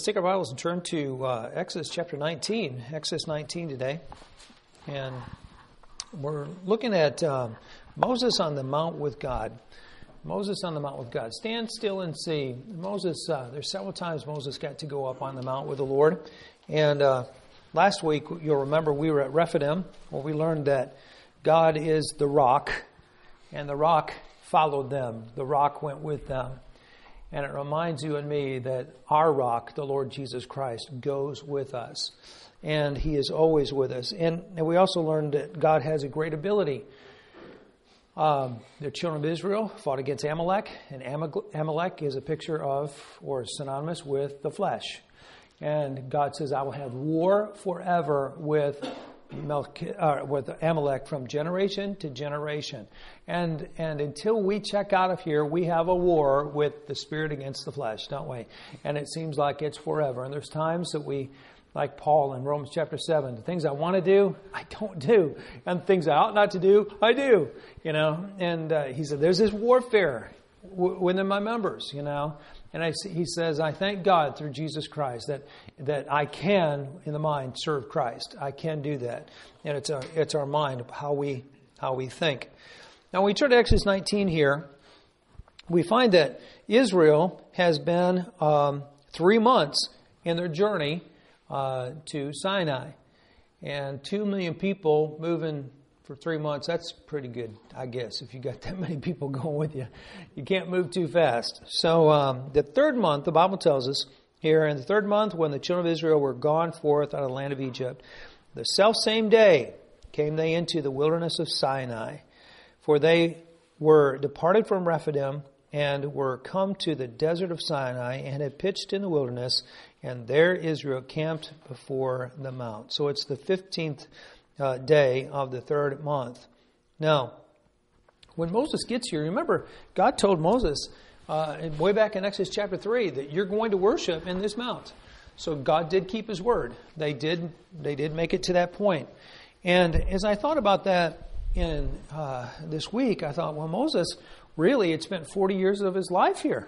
Let's take our Bibles and turn to Exodus chapter 19. Exodus 19 today. And we're looking at Moses on the mount with God. Moses on the mount with God. Stand still and see. Moses, there's several times Moses got to go up on the mount with the Lord. And last week, you'll remember we were at Rephidim, where we learned that God is the rock, and the rock followed them. The rock went with them. And it reminds you and me that our rock, the Lord Jesus Christ, goes with us. And He is always with us. And we also learned that God has a great ability. The children of Israel fought against Amalek. And Amalek is a picture of, or synonymous with, the flesh. And God says, I will have war forever with Amalek from generation to generation. And until we check out of here, we have a war with the spirit against the flesh, don't we? And it seems like it's forever. And there's times that we, like Paul in Romans chapter 7, the things I want to do, I don't do. And the things I ought not to do, I do. You know, and he said, there's this warfare within my members, you know. And he says, I thank God through Jesus Christ that I can, in the mind, serve Christ. I can do that. And it's our mind, how we think. Now, when we turn to Exodus 19 here, we find that Israel has been 3 months in their journey to Sinai. And 2 million people moving for 3 months, that's pretty good, I guess, if you got that many people going with you. You can't move too fast. So the third month, the Bible tells us here, in the third month when the children of Israel were gone forth out of the land of Egypt, the selfsame day came they into the wilderness of Sinai. For they were departed from Rephidim and were come to the desert of Sinai and had pitched in the wilderness, and there Israel camped before the mount. So it's the 15th day of the third month. Now, when Moses gets here, remember, God told Moses way back in Exodus chapter 3 that you're going to worship in this mount. So God did keep His word. They did make it to that point. And as I thought about that in this week, I thought, well, Moses really had spent 40 years of his life here.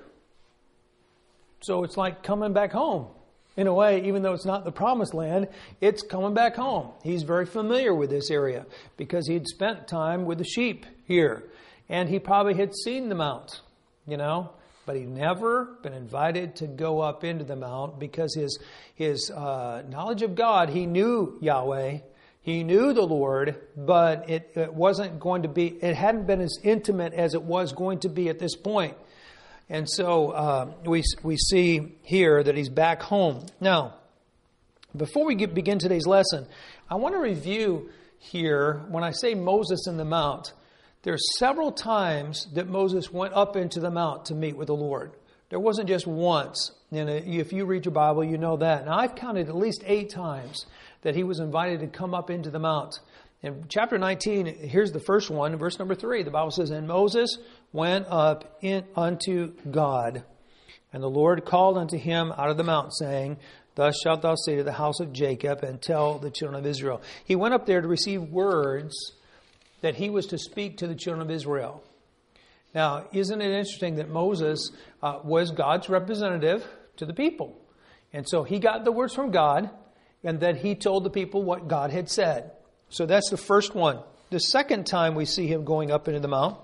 So it's like coming back home. In a way, even though it's not the promised land, it's coming back home. He's very familiar with this area because he'd spent time with the sheep here. And he probably had seen the mount, you know, but he'd never been invited to go up into the mount because his knowledge of God, he knew Yahweh, he knew the Lord, but it wasn't going to be, it hadn't been as intimate as it was going to be at this point. And so we see here that he's back home. Now, before we begin today's lesson, I want to review here, when I say Moses in the mount, there's several times that Moses went up into the mount to meet with the Lord. There wasn't just once. And if you read your Bible, you know that. Now, I've counted at least 8 times that he was invited to come up into the mount. In chapter 19, here's the first one, verse number 3. The Bible says, and Moses went up unto God. And the Lord called unto him out of the mount, saying, thus shalt thou say to the house of Jacob, and tell the children of Israel. He went up there to receive words that he was to speak to the children of Israel. Now, isn't it interesting that Moses was God's representative to the people? And so he got the words from God, and then he told the people what God had said. So that's the first one. The second time we see him going up into the mount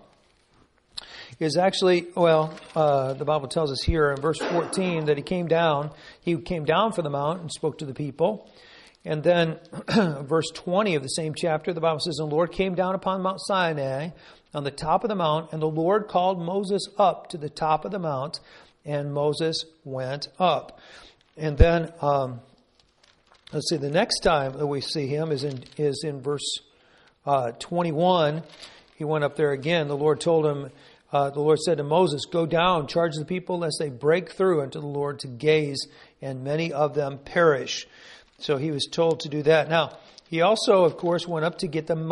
is actually, the Bible tells us here in verse 14 that he came down from the mount and spoke to the people. And then verse 20 of the same chapter, the Bible says, and the Lord came down upon Mount Sinai on the top of the mount, and the Lord called Moses up to the top of the mount, and Moses went up. And then, let's see, the next time that we see him is in verse 21. He went up there again. The Lord told him, the Lord said to Moses, go down, charge the people lest they break through unto the Lord to gaze, and many of them perish. So he was told to do that. Now, he also, of course, went up to get the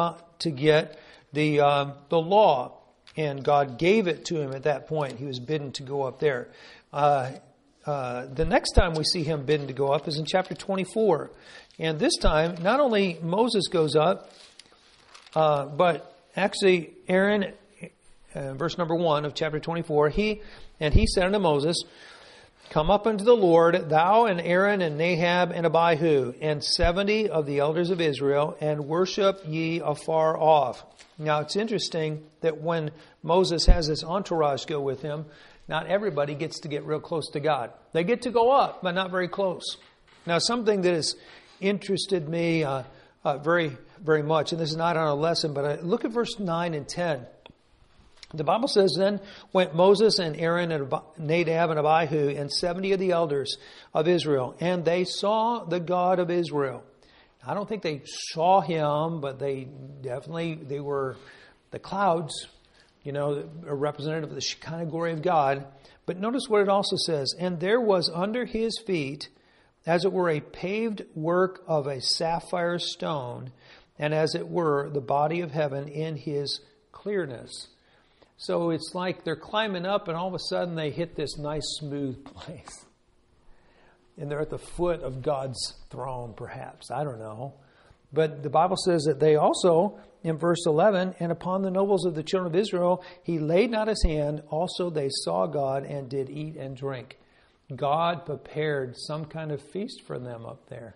law, and God gave it to him at that point. He was bidden to go up there. The next time we see him bidden to go up is in chapter 24. And this time, not only Moses goes up, but actually Aaron, verse number 1 of chapter 24, he said unto Moses, come up unto the Lord, thou and Aaron and Nadab and Abihu, and 70 of the elders of Israel, and worship ye afar off. Now it's interesting that when Moses has his entourage go with him, not everybody gets to get real close to God. They get to go up, but not very close. Now something that has interested me very, very much, and this is not on a lesson, but look at verse 9 and 10. The Bible says, then went Moses and Aaron and Nadab and Abihu and 70 of the elders of Israel, and they saw the God of Israel. I don't think they saw him, but they were the clouds, a representative of the Shekinah glory of God. But notice what it also says, and there was under his feet, as it were, a paved work of a sapphire stone, and as it were, the body of heaven in his clearness. So it's like they're climbing up and all of a sudden they hit this nice smooth place. And they're at the foot of God's throne, perhaps. I don't know. But the Bible says that they also, in verse 11, and upon the nobles of the children of Israel, he laid not his hand. Also they saw God and did eat and drink. God prepared some kind of feast for them up there.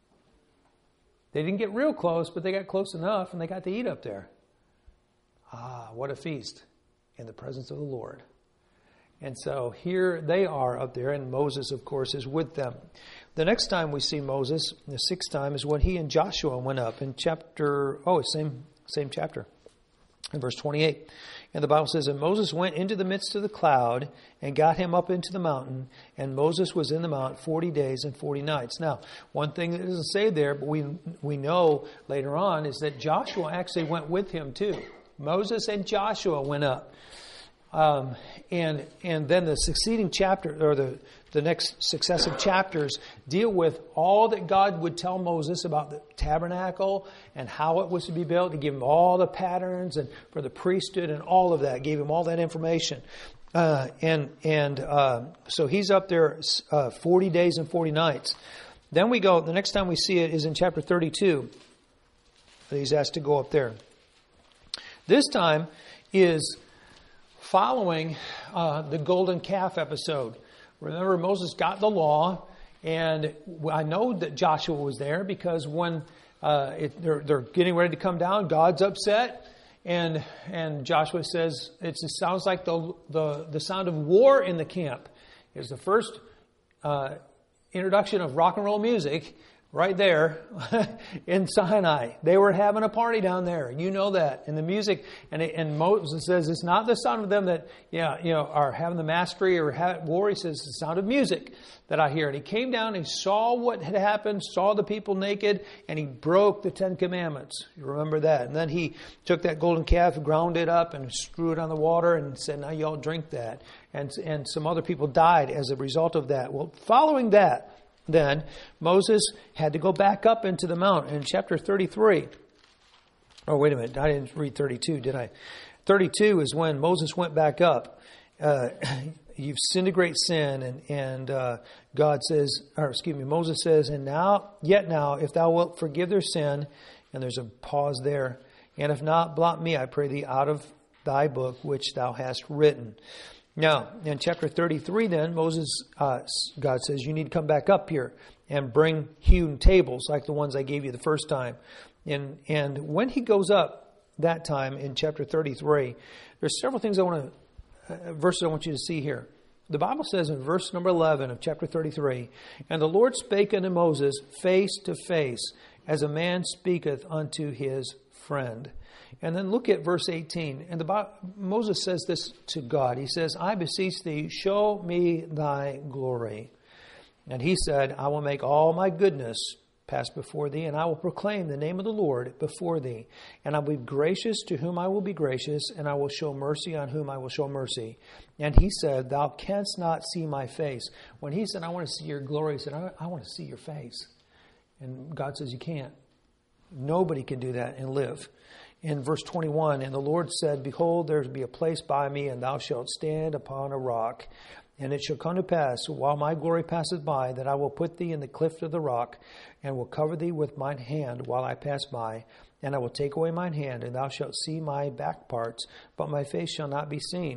They didn't get real close, but they got close enough and they got to eat up there. Ah, what a feast in the presence of the Lord. And so here they are up there, and Moses, of course, is with them. The next time we see Moses, the sixth time, is when he and Joshua went up in same chapter, in verse 28. And the Bible says, and Moses went into the midst of the cloud and got him up into the mountain, and Moses was in the mount 40 days and 40 nights. Now, one thing that doesn't say there, but we know later on, is that Joshua actually went with him too. Moses and Joshua went up. And then the succeeding chapter, or the next successive chapters, deal with all that God would tell Moses about the tabernacle and how it was to be built. He gave him all the patterns and for the priesthood and all of that. Gave him all that information. So he's up there 40 days and 40 nights. Then we go, the next time we see it is in chapter 32. He's asked to go up there. This time is following the golden calf episode. Remember, Moses got the law, and I know that Joshua was there because when they're getting ready to come down, God's upset, and Joshua says it sounds like the sound of war in the camp. It's the first introduction of rock and roll music. Right there in Sinai. They were having a party down there. You know that. And the music, and Moses says, it's not the sound of them that, are having the mastery or war. He says, it's the sound of music that I hear. And he came down, and he saw what had happened, saw the people naked, and he broke the 10 Commandments. You remember that. And then he took that golden calf, ground it up, and threw it on the water, and said, now y'all drink that. And some other people died as a result of that. Well, following that, then Moses had to go back up into the mount in chapter 33. Oh, wait a minute. I didn't read 32, did I? 32 is when Moses went back up. You've sinned a great sin. And God says, Moses says, and now, if thou wilt forgive their sin, and there's a pause there, and if not, blot me, I pray thee, out of thy book which thou hast written. Now, in chapter 33 then, God says, you need to come back up here and bring hewn tables like the ones I gave you the first time. And when he goes up that time in chapter 33, there's several things verses I want you to see here. The Bible says in verse number 11 of chapter 33, and the Lord spake unto Moses face to face, as a man speaketh unto his friend. And then look at verse 18. And Moses says this to God. He says, I beseech thee, show me thy glory. And he said, I will make all my goodness pass before thee, and I will proclaim the name of the Lord before thee. And I will be gracious to whom I will be gracious, and I will show mercy on whom I will show mercy. And he said, thou canst not see my face. When he said, I want to see your glory, he said, I want to see your face. And God says, you can't. Nobody can do that and live. In verse 21, and the Lord said, behold, there will be a place by me, and thou shalt stand upon a rock. And it shall come to pass, while my glory passeth by, that I will put thee in the cleft of the rock, and will cover thee with mine hand while I pass by. And I will take away mine hand, and thou shalt see my back parts, but my face shall not be seen.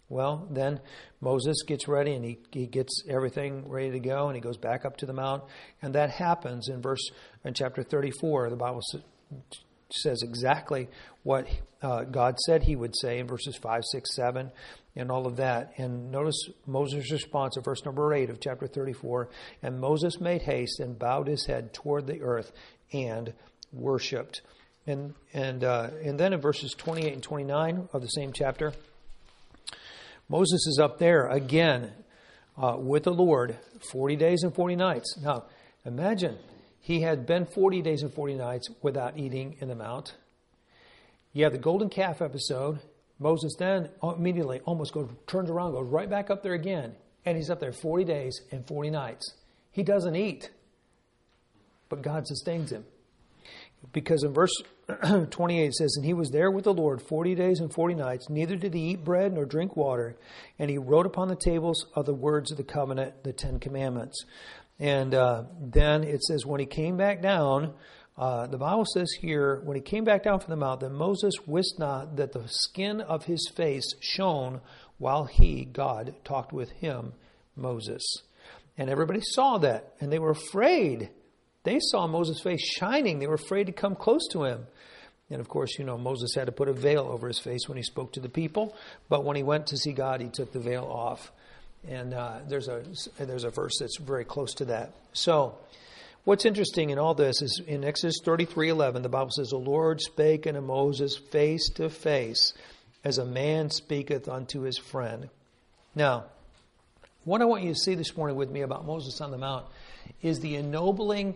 Well, then Moses gets ready and he gets everything ready to go and he goes back up to the mount. And that happens in chapter 34. The Bible says exactly what God said he would say in verses 5, 6, 7, and all of that. And notice Moses' response in verse number 8 of chapter 34. And Moses made haste and bowed his head toward the earth and worshipped. And then in verses 28 and 29 of the same chapter, Moses is up there again with the Lord 40 days and 40 nights. Now, imagine he had been 40 days and 40 nights without eating in the mount. You have the golden calf episode. Moses then immediately turns around, goes right back up there again, and he's up there 40 days and 40 nights. He doesn't eat, but God sustains him. Because in verse 28 it says, and he was there with the Lord 40 days and 40 nights, neither did he eat bread nor drink water, and he wrote upon the tables of the words of the covenant, the 10 Commandments. And then it says, when he came back down, the Bible says here, when he came back down from the mount, that Moses wist not that the skin of his face shone while he, God, talked with him, Moses. And everybody saw that, and they were afraid. They saw Moses' face shining. They were afraid to come close to him. And of course, Moses had to put a veil over his face when he spoke to the people. But when he went to see God, he took the veil off. And there's a verse that's very close to that. So what's interesting in all this is in Exodus 33:11, the Bible says, the Lord spake unto Moses face to face, as a man speaketh unto his friend. Now, what I want you to see this morning with me about Moses on the Mount is the ennobling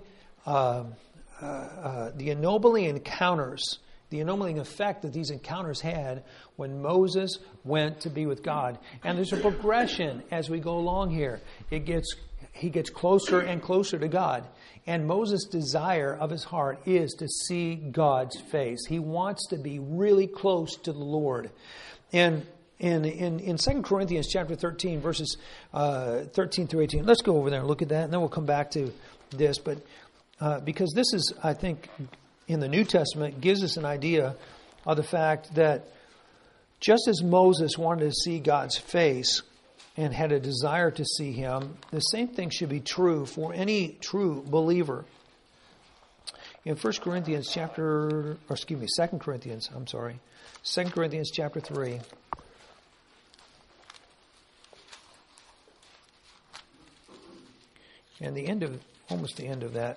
encounters, the ennobling effect that these encounters had when Moses went to be with God. And there's a progression as we go along here. He gets closer and closer to God. And Moses' desire of his heart is to see God's face. He wants to be really close to the Lord. And in 2 Corinthians chapter 13, verses 13 through 18, let's go over there and look at that, and then we'll come back to this. But because this is, I think, in the New Testament, gives us an idea of the fact that just as Moses wanted to see God's face and had a desire to see Him, the same thing should be true for any true believer. In 2 Corinthians chapter 3. And almost the end of that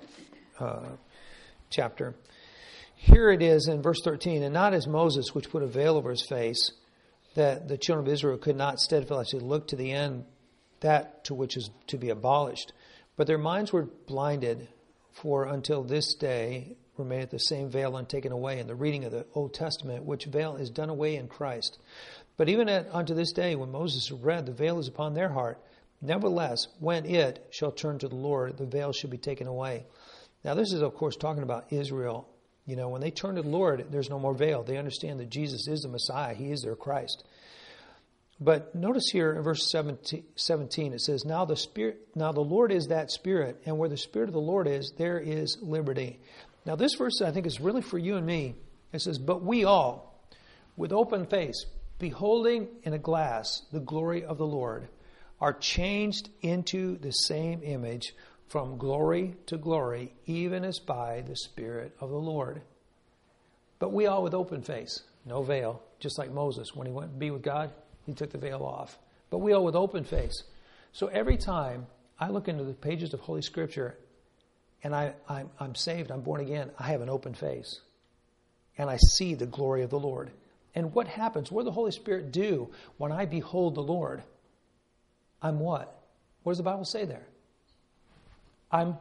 chapter. Here it is in verse 13, and not as Moses, which put a veil over his face, that the children of Israel could not steadfastly look to the end, that to which is to be abolished. But their minds were blinded, for until this day remaineth the same veil untaken away in the reading of the Old Testament, which veil is done away in Christ. But even unto this day, when Moses read, the veil is upon their heart. Nevertheless, when it shall turn to the Lord, the veil shall be taken away. Now, this is, of course, talking about Israel. When they turn to the Lord, there's no more veil. They understand that Jesus is the Messiah. He is their Christ. But notice here in verse 17, it says, Now the Lord is that Spirit, and where the Spirit of the Lord is, there is liberty. Now, this verse, I think, is really for you and me. It says, But we all, with open face, beholding in a glass the glory of the Lord, are changed into the same image from glory to glory, even as by the Spirit of the Lord. But we all with open face, no veil, just like Moses. When he went to be with God, he took the veil off. But we all with open face. So every time I look into the pages of Holy Scripture and I'm saved, I'm born again, I have an open face. And I see the glory of the Lord. And what happens? What does the Holy Spirit do when I behold the Lord? I'm what? What does the Bible say there? I'm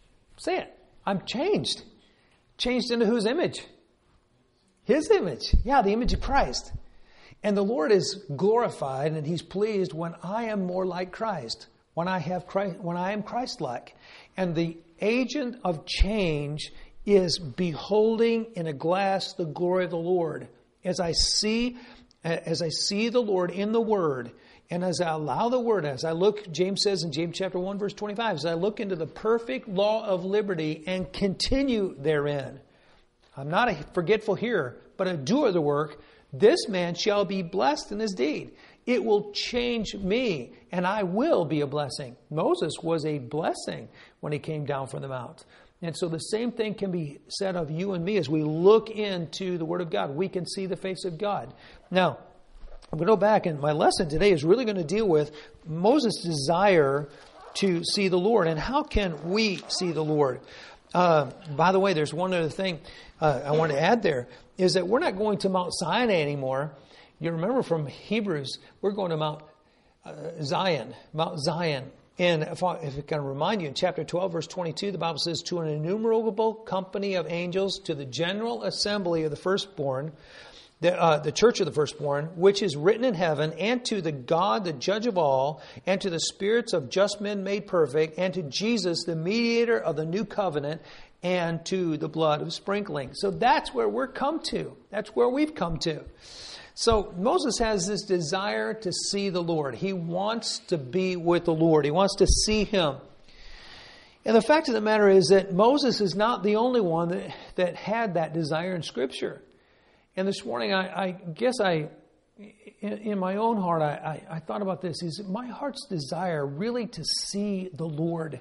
changed. Changed into whose image? His image. Yeah, the image of Christ. And the Lord is glorified and He's pleased when I am more like Christ, when I am Christ-like. And the agent of change is beholding in a glass the glory of the Lord. As I see the Lord in the Word, and as I allow the Word, as I look, James says in James chapter 1, verse 25, as I look into the perfect law of liberty and continue therein, I'm not a forgetful hearer, but a doer of the work, this man shall be blessed in his deed. It will change me, and I will be a blessing. Moses was a blessing when he came down from the mount. And so the same thing can be said of you and me as we look into the Word of God. We can see the face of God. Now, I'm going to go back, and my lesson today is really going to deal with Moses' desire to see the Lord. And how can we see the Lord? By the way, there's one other thing I want to add there, is that we're not going to Mount Sinai anymore. You remember from Hebrews, we're going to Mount Zion. And if I can remind you, in chapter 12, verse 22, the Bible says, to an innumerable company of angels, to the general assembly of the firstborn, the church of the firstborn, which is written in heaven, and to the God, the judge of all, and to the spirits of just men made perfect, and to Jesus, the mediator of the new covenant, and to the blood of sprinkling. So that's where we're come to. That's where we've come to. So Moses has this desire to see the Lord. He wants to be with the Lord. He wants to see Him. And the fact of the matter is that Moses is not the only one that had that desire in Scripture. And this morning, I guess in my own heart, I thought about this. Is my heart's desire really to see the Lord?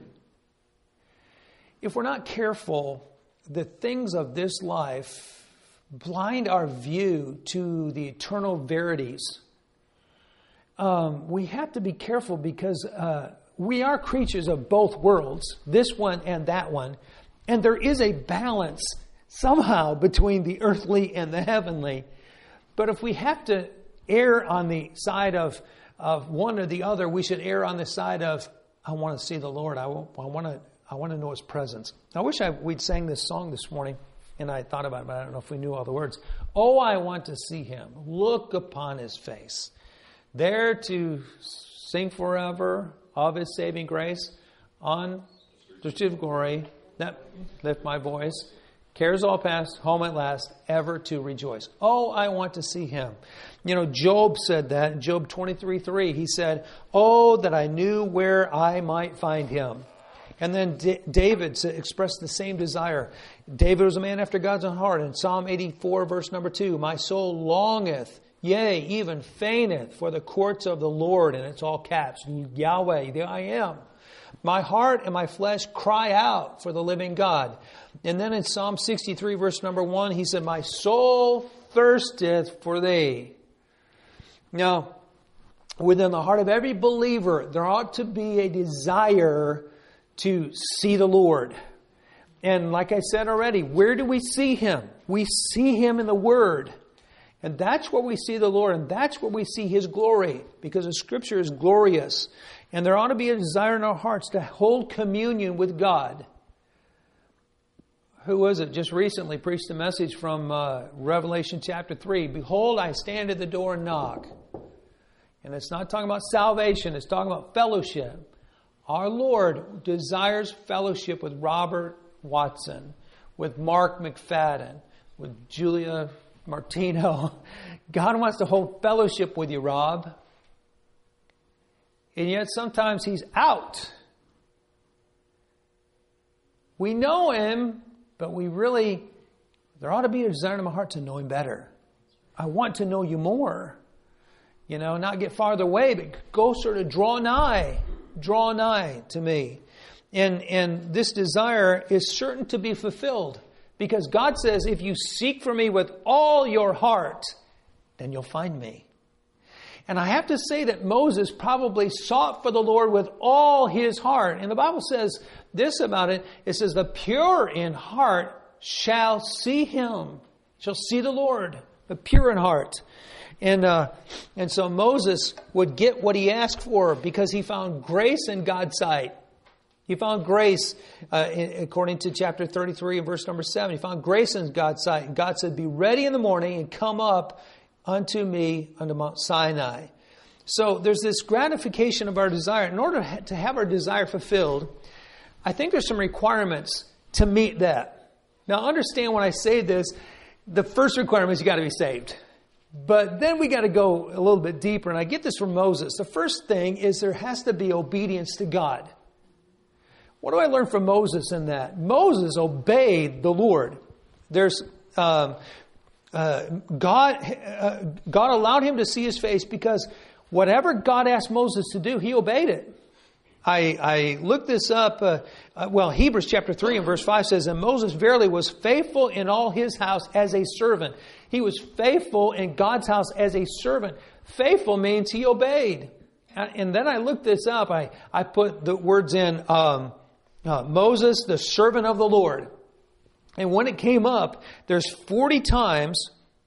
If we're not careful, the things of this life blind our view to the eternal verities. We have to be careful because we are creatures of both worlds, this one and that one. And there is a balance somehow between the earthly and the heavenly. But if we have to err on the side of one or the other, we should err on the side of, I want to see the Lord. I want to know His presence. I wish we'd sang this song this morning. And I thought about it, but I don't know if we knew all the words. Oh, I want to see Him. Look upon His face. There to sing forever of His saving grace. On the street of glory. That lift my voice. Cares all past, home at last, ever to rejoice. Oh, I want to see Him. You know, Job said that in Job 23:3. He said, oh, that I knew where I might find Him. And then David expressed the same desire. David was a man after God's own heart. In Psalm 84, verse number 2, my soul longeth, yea, even fainteth for the courts of the Lord. And it's all caps. Yahweh, there I am. My heart and my flesh cry out for the living God. And then in Psalm 63, verse number 1, he said, my soul thirsteth for Thee. Now, within the heart of every believer, there ought to be a desire to see the Lord. And like I said already, where do we see Him? We see Him in the Word. And that's where we see the Lord, and that's where we see His glory, because the Scripture is glorious. And there ought to be a desire in our hearts to hold communion with God. Who was it? Just recently preached a message from Revelation chapter 3. Behold, I stand at the door and knock. And it's not talking about salvation, it's talking about fellowship. Our Lord desires fellowship with Robert Watson, with Mark McFadden, with Julia Martino. God wants to hold fellowship with you, Rob. And yet sometimes He's out. We know Him, but there ought to be a desire in my heart to know Him better. I want to know You more. You know, not get farther away, but go sort of draw nigh to me. And this desire is certain to be fulfilled, because God says, if you seek for Me with all your heart, then you'll find Me. And I have to say that Moses probably sought for the Lord with all his heart. And the Bible says this about it. It says, the pure in heart shall see Him. Shall see the Lord, the pure in heart. And so Moses would get what he asked for because he found grace in God's sight. He found grace, according to chapter 33 and verse number 7. He found grace in God's sight. And God said, be ready in the morning and come up unto me unto Mount Sinai. So there's this gratification of our desire. In order to have our desire fulfilled, I think there's some requirements to meet that. Now understand when I say this, the first requirement is you got to be saved. But then we got to go a little bit deeper. And I get this from Moses. The first thing is there has to be obedience to God. What do I learn from Moses in that? Moses obeyed the Lord. There's God allowed him to see His face because whatever God asked Moses to do, he obeyed it. I looked this up. Hebrews chapter 3 and verse 5 says, and Moses verily was faithful in all his house as a servant. He was faithful in God's house as a servant. Faithful means he obeyed. And then I looked this up. I put the words in Moses, the servant of the Lord. And when it came up, there's 40 times,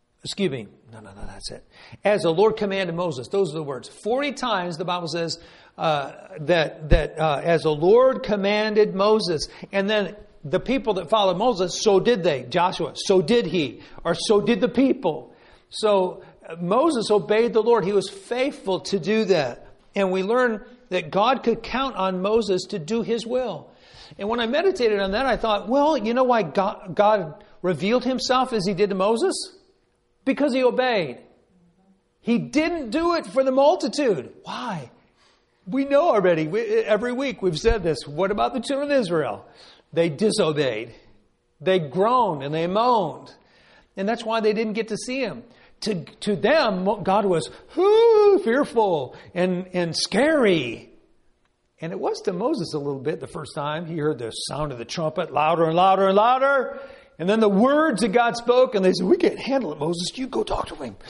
that's it. As the Lord commanded Moses. Those are the words. 40 times the Bible says that as the Lord commanded Moses. And then the people that followed Moses, so did they. Joshua, so did he. Or so did the people. So Moses obeyed the Lord. He was faithful to do that. And we learn that God could count on Moses to do his will. And when I meditated on that, I thought, well, you know why God revealed himself as he did to Moses? Because he obeyed. He didn't do it for the multitude. Why? We know already. Every week we've said this. What about the children of Israel? They disobeyed. They groaned and they moaned. And that's why they didn't get to see him. To them, God was fearful and scary. And it was to Moses a little bit the first time. He heard the sound of the trumpet louder and louder and louder. And then the words that God spoke, and they said, we can't handle it, Moses. You go talk to him.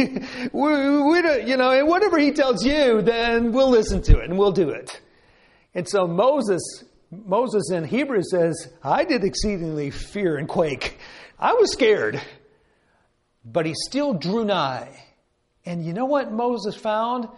we don't, and whatever he tells you, then we'll listen to it and we'll do it. And so Moses in Hebrew says, I did exceedingly fear and quake. I was scared. But he still drew nigh. And you know what Moses found?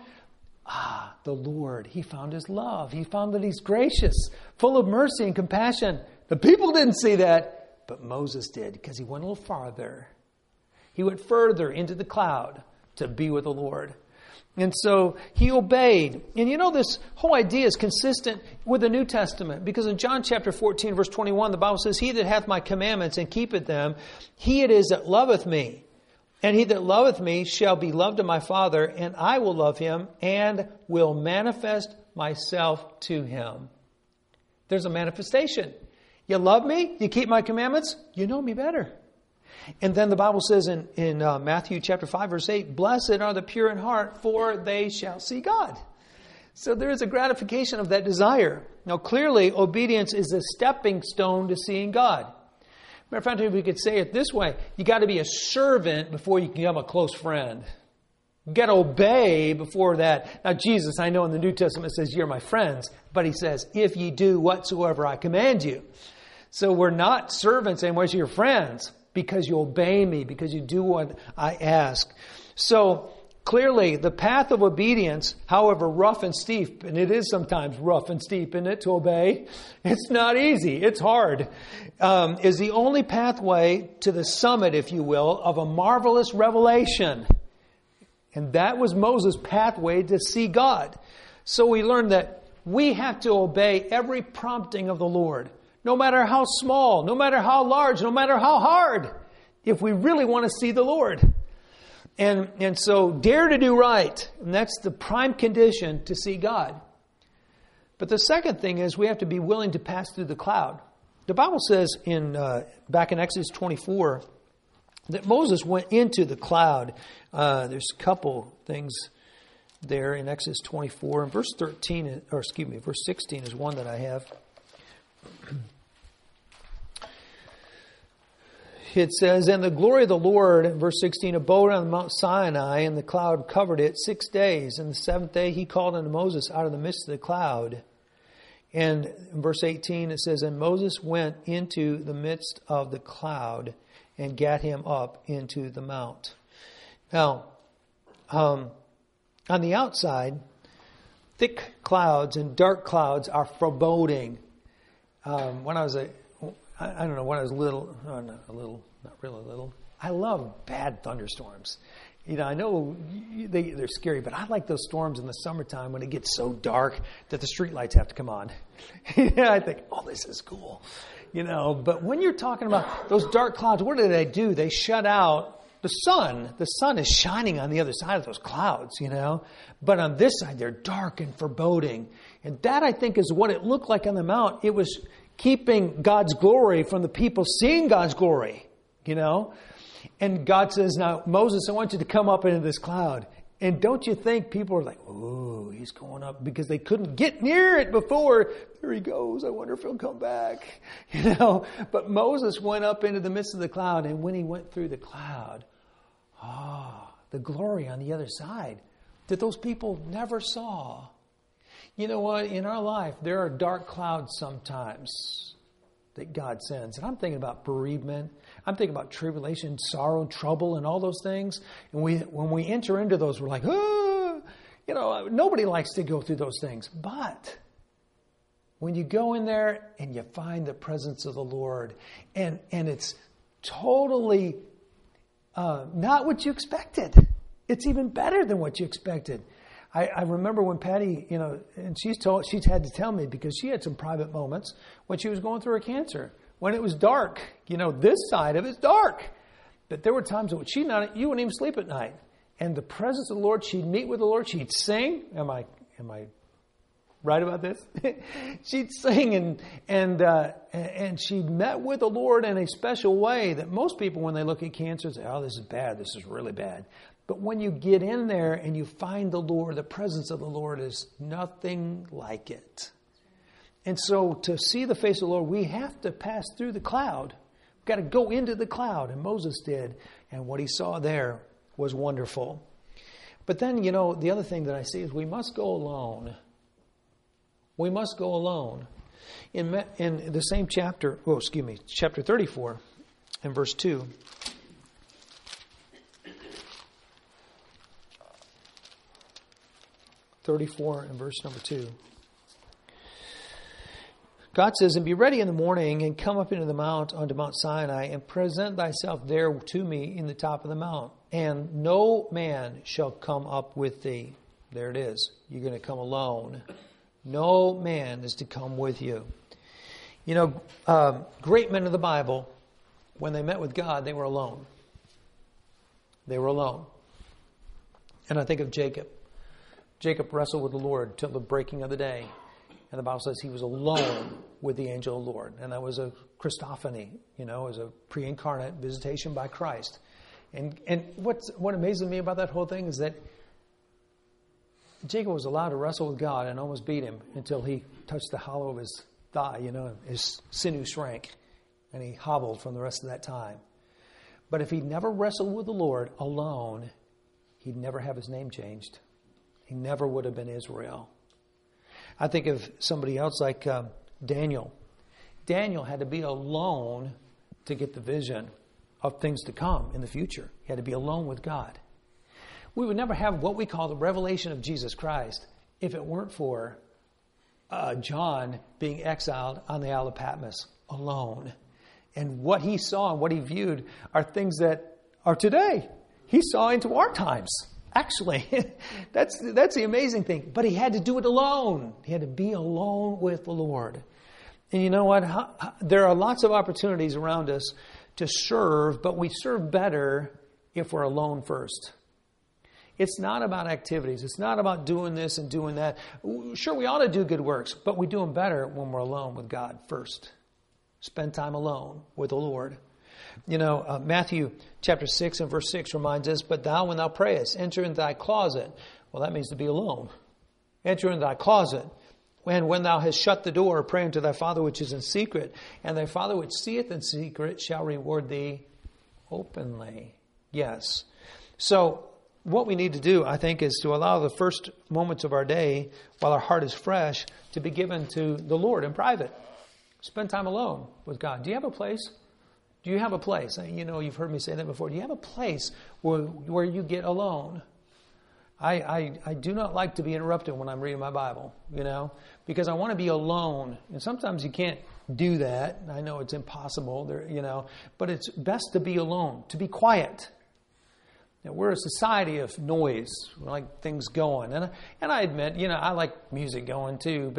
The Lord. He found his love. He found that he's gracious, full of mercy and compassion. The people didn't see that, but Moses did because he went a little farther. He went further into the cloud to be with the Lord. And so he obeyed. And this whole idea is consistent with the New Testament. Because in John chapter 14, verse 21, the Bible says, he that hath my commandments and keepeth them, he it is that loveth me. And he that loveth me shall be loved of my Father, and I will love him and will manifest myself to him. There's a manifestation. You love me? You keep my commandments? You know me better. And then the Bible says in Matthew chapter 5, verse 8, blessed are the pure in heart, for they shall see God. So there is a gratification of that desire. Now clearly, obedience is a stepping stone to seeing God. Matter of fact, if we could say it this way, you got to be a servant before you can become a close friend. You got to obey before that. Now, Jesus, I know in the New Testament says, you're my friends. But he says, if ye do whatsoever I command you. So we're not servants anymore, you're friends. Because you obey me, because you do what I ask. So clearly, the path of obedience, however rough and steep, and it is sometimes rough and steep, isn't it, to obey? It's not easy. It's hard. Is the only pathway to the summit, if you will, of a marvelous revelation. And that was Moses' pathway to see God. So we learned that we have to obey every prompting of the Lord. No matter how small, no matter how large, no matter how hard, if we really want to see the Lord. And so dare to do right. And that's the prime condition to see God. But the second thing is we have to be willing to pass through the cloud. The Bible says back in Exodus 24 that Moses went into the cloud. There's a couple things there in Exodus 24. And verse 16 is one that I have. It says, and the glory of the Lord, verse 16, abode on Mount Sinai, and the cloud covered it 6 days. And the seventh day he called unto Moses out of the midst of the cloud. And in verse 18 it says, and Moses went into the midst of the cloud and gat him up into the mount. Now, on the outside, thick clouds and dark clouds are foreboding. When I was little, not really little, I love bad thunderstorms. I know they're scary, but I like those storms in the summertime when it gets so dark that the streetlights have to come on. I think, this is cool. But when you're talking about those dark clouds, what do? They shut out the sun. The sun is shining on the other side of those clouds, But on this side, they're dark and foreboding. And that, I think, is what it looked like on the mount. It was keeping God's glory from the people seeing God's glory, And God says, now, Moses, I want you to come up into this cloud. And don't you think people are like, oh, he's going up, because they couldn't get near it before. There he goes. I wonder if he'll come back. But Moses went up into the midst of the cloud, and when he went through the cloud, the glory on the other side that those people never saw. You know what? In our life, there are dark clouds sometimes that God sends. And I'm thinking about bereavement. I'm thinking about tribulation, sorrow, trouble, and all those things. And when we enter into those, we're like, nobody likes to go through those things. But when you go in there and you find the presence of the Lord, and it's totally not what you expected. It's even better than what you expected. I remember when Patty, and she's had to tell me, because she had some private moments when she was going through her cancer, when it was dark. This side of it's dark. But there were times when you wouldn't even sleep at night. And the presence of the Lord, she'd meet with the Lord, she'd sing. Am I right about this? She'd sing and she'd met with the Lord in a special way that most people, when they look at cancer, say, oh, this is bad. This is really bad. But when you get in there and you find the Lord, the presence of the Lord is nothing like it. And so to see the face of the Lord, we have to pass through the cloud. We've got to go into the cloud. And Moses did. And what he saw there was wonderful. But then, the other thing that I see is we must go alone. We must go alone. In the same chapter, chapter 34 and verse 2. 34 and verse number 2. God says, and be ready in the morning and come up into the mount unto Mount Sinai and present thyself there to me in the top of the mount. And no man shall come up with thee. There it is. You're going to come alone. No man is to come with you. Great men of the Bible, when they met with God, they were alone. They were alone. And I think of Jacob. Jacob wrestled with the Lord till the breaking of the day. And the Bible says he was alone with the angel of the Lord. And that was a Christophany, it was a pre-incarnate visitation by Christ. And what amazes me about that whole thing is that Jacob was allowed to wrestle with God and almost beat him until he touched the hollow of his thigh, his sinew shrank. And he hobbled from the rest of that time. But if he'd never wrestled with the Lord alone, he'd never have his name changed. He never would have been Israel. I think of somebody else like Daniel. Daniel had to be alone to get the vision of things to come in the future. He had to be alone with God. We would never have what we call the revelation of Jesus Christ if it weren't for John being exiled on the Isle of Patmos alone. And what he saw and what he viewed are things that are today. He saw into our times. Actually, that's the amazing thing. But he had to do it alone. He had to be alone with the Lord. And you know what? There are lots of opportunities around us to serve, but we serve better if we're alone first. It's not about activities. It's not about doing this and doing that. Sure, we ought to do good works, but we do them better when we're alone with God first. Spend time alone with the Lord. Matthew chapter 6 and verse 6 reminds us, but thou, when thou prayest, enter into thy closet. Well, that means to be alone. Enter into thy closet. And when thou hast shut the door, pray unto thy Father which is in secret. And thy Father which seeth in secret shall reward thee openly. Yes. So what we need to do, I think, is to allow the first moments of our day, while our heart is fresh, to be given to the Lord in private. Spend time alone with God. Do you have a place? Do you have a place? You've heard me say that before. Do you have a place where you get alone? I do not like to be interrupted when I'm reading my Bible, because I want to be alone. And sometimes you can't do that. I know it's impossible, but it's best to be alone, to be quiet. Now, we're a society of noise. We like things going. And I admit, I like music going too,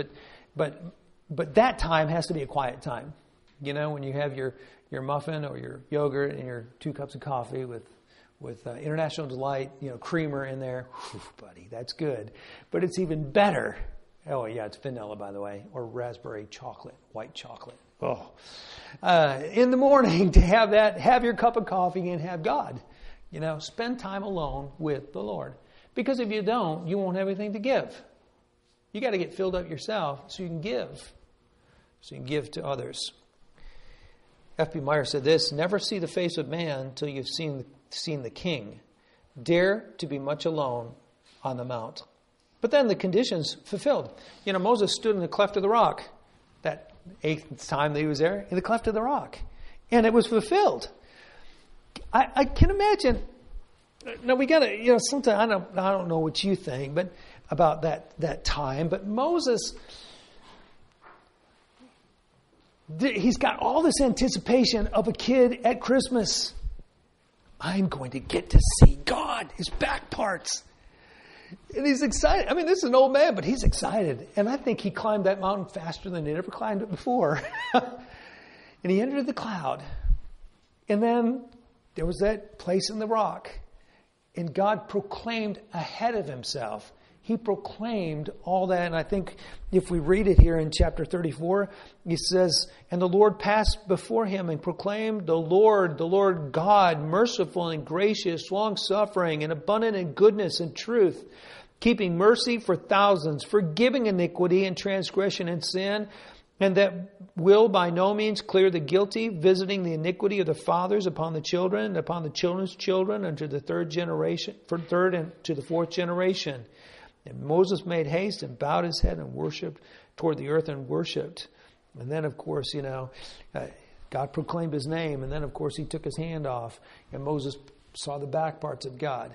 but that time has to be a quiet time. When you have your muffin or your yogurt and your 2 cups of coffee with International Delight, creamer in there. Whew, buddy, that's good. But it's even better. Oh, yeah, it's vanilla, by the way, or raspberry chocolate, white chocolate. Oh, in the morning to have that, have your cup of coffee and have God. Spend time alone with the Lord. Because if you don't, you won't have anything to give. You got to get filled up yourself so you can give. So you can give to others. F.B. Meyer said this, never see the face of man till you've seen the king. Dare to be much alone on the mount. But then the conditions fulfilled. Moses stood in the cleft of the rock. That 8th time that he was there, in the cleft of the rock. And it was fulfilled. I can imagine. Now we got to, sometimes I don't know what you think, but about that time. But Moses, he's got all this anticipation of a kid at Christmas. I'm going to get to see God, his back parts. And he's excited. I mean, this is an old man, but he's excited. And I think he climbed that mountain faster than he'd ever climbed it before. And he entered the cloud. And then there was that place in the rock. And God proclaimed ahead of himself. He proclaimed all that. And I think if we read it here in chapter 34, he says, and the Lord passed before him and proclaimed, the Lord God, merciful and gracious, long-suffering and abundant in goodness and truth, keeping mercy for thousands, forgiving iniquity and transgression and sin, and that will by no means clear the guilty, visiting the iniquity of the fathers upon the children, and upon the children's children, unto the third and to the fourth generation. And Moses made haste and bowed his head and worshipped toward the earth and worshipped. And then, of course, God proclaimed his name. And then, of course, he took his hand off. And Moses saw the back parts of God.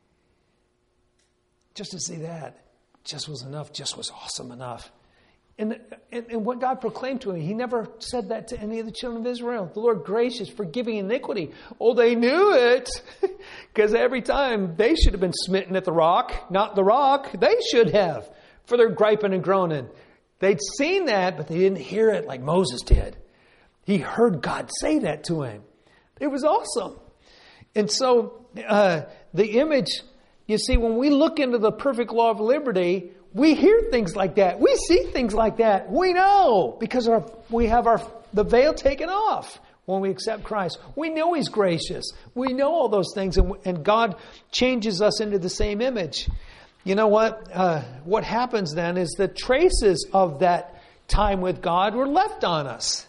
Just to see that just was enough, just was awesome enough. And what God proclaimed to him, he never said that to any of the children of Israel. The Lord gracious, forgiving iniquity. Oh, they knew it. Because every time they should have been smitten at the rock, not the rock. They should have, for their griping and groaning. They'd seen that, but they didn't hear it like Moses did. He heard God say that to him. It was awesome. And so the image, you see, when we look into the perfect law of liberty, we hear things like that. We see things like that. We know because we have the veil taken off when we accept Christ. We know he's gracious. We know all those things, and God changes us into the same image. You know what? What happens then is the traces of that time with God were left on us.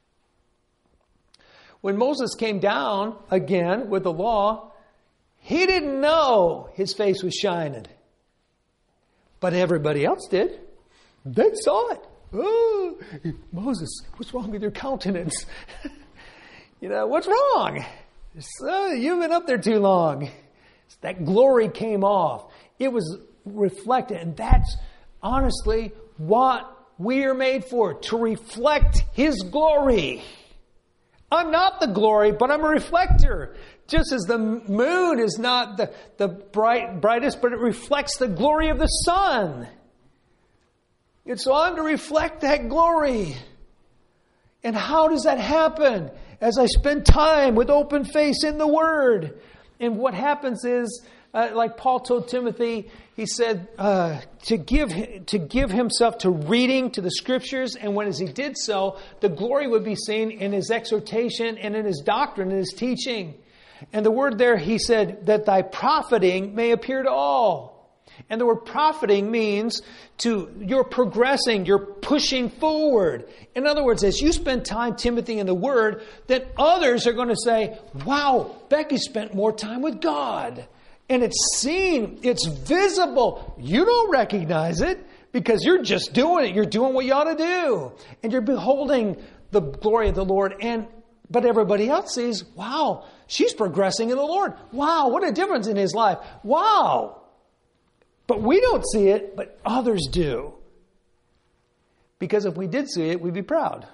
When Moses came down again with the law, he didn't know his face was shining. But everybody else did. They saw it. Oh, Moses, what's wrong with your countenance? What's wrong? You've been up there too long. That glory came off. It was reflected. And that's honestly what we are made for, to reflect his glory. I'm not the glory, but I'm a reflector. Just as the moon is not the brightest, but it reflects the glory of the sun. And so I'm to reflect that glory. And how does that happen? As I spend time with open face in the Word. And what happens is, like Paul told Timothy, he said to give himself to reading to the Scriptures. And when as he did so, the glory would be seen in his exhortation and in his doctrine and his teaching. And the word there, he said, that thy profiting may appear to all. And the word profiting means you're progressing, you're pushing forward. In other words, as you spend time, Timothy, in the Word, that others are going to say, wow, Becky spent more time with God. And it's seen, it's visible. You don't recognize it because you're just doing it. You're doing what you ought to do. And you're beholding the glory of the Lord. But everybody else sees, wow, she's progressing in the Lord. Wow, what a difference in his life. Wow. But we don't see it, but others do. Because if we did see it, we'd be proud.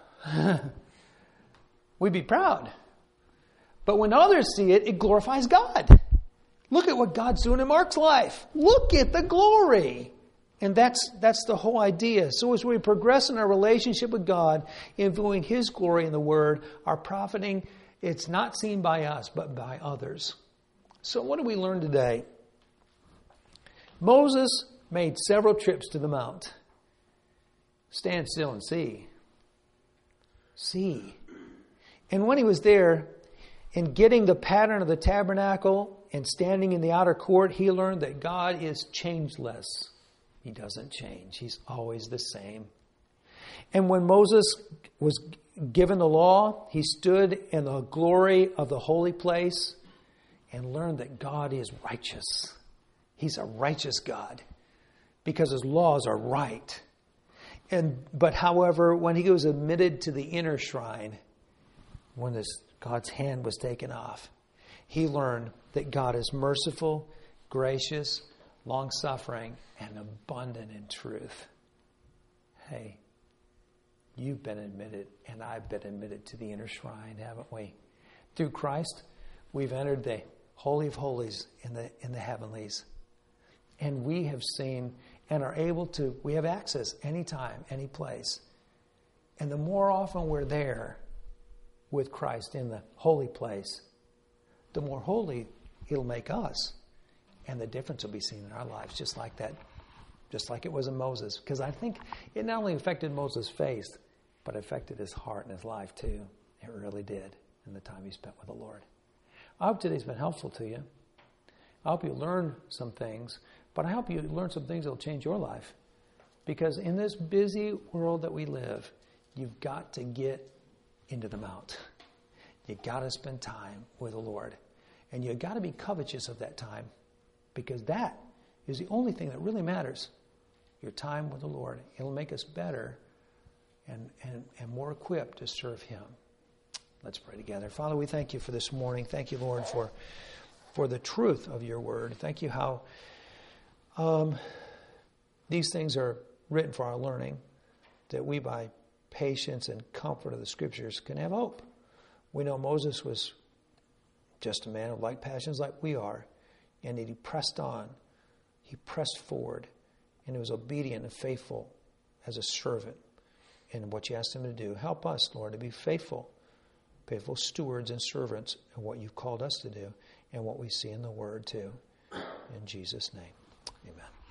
We'd be proud. But when others see it, it glorifies God. Look at what God's doing in Mark's life. Look at the glory. And that's the whole idea. So as we progress in our relationship with God, in viewing his glory in the Word, our profiting, it's not seen by us, but by others. So what do we learn today? Moses made several trips to the mount. Stand still and see. See. And when he was there, in getting the pattern of the tabernacle And standing in the outer court, he learned that God is changeless. He doesn't change. He's always the same. And when Moses was given the law, he stood in the glory of the holy place and learned that God is righteous. He's a righteous God because his laws are right. But however, when he was admitted to the inner shrine, when God's hand was taken off, he learned that God is merciful, gracious, long-suffering, and abundant in truth. Hey, you've been admitted, and I've been admitted to the inner shrine, haven't we? Through Christ, we've entered the Holy of Holies in the heavenlies. And we have seen and are able to, we have access anytime, any place. And the more often we're there with Christ in the holy place, the more holy it'll make us. And the difference will be seen in our lives, just like that, just like it was in Moses. Because I think it not only affected Moses' face, but affected his heart and his life too. It really did in the time he spent with the Lord. I hope today's been helpful to you. I hope you learn some things, but I hope you learn some things that will change your life. Because in this busy world that we live, you've got to get into the mount. You've got to spend time with the Lord. And you've got to be covetous of that time, because that is the only thing that really matters. Your time with the Lord. It'll make us better and more equipped to serve Him. Let's pray together. Father, we thank you for this morning. Thank you, Lord, for the truth of your word. Thank you how these things are written for our learning, that we by patience and comfort of the Scriptures can have hope. We know Moses was just a man of like passions like we are, and that he pressed on, he pressed forward, and he was obedient and faithful as a servant in what you asked him to do. Help us, Lord, to be faithful stewards and servants in what you've called us to do and what we see in the Word too. In Jesus' name, amen.